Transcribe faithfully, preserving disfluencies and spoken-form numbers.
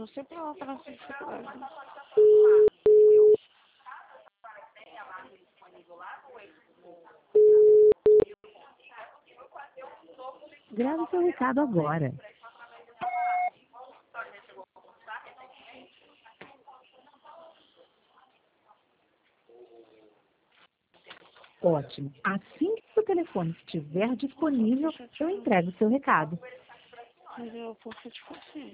sempre lá para nossa dificuldade. Grave seu recado agora. Ótimo. Assim que o telefone estiver disponível, eu entrego o seu recado. Mas eu posso te fazer.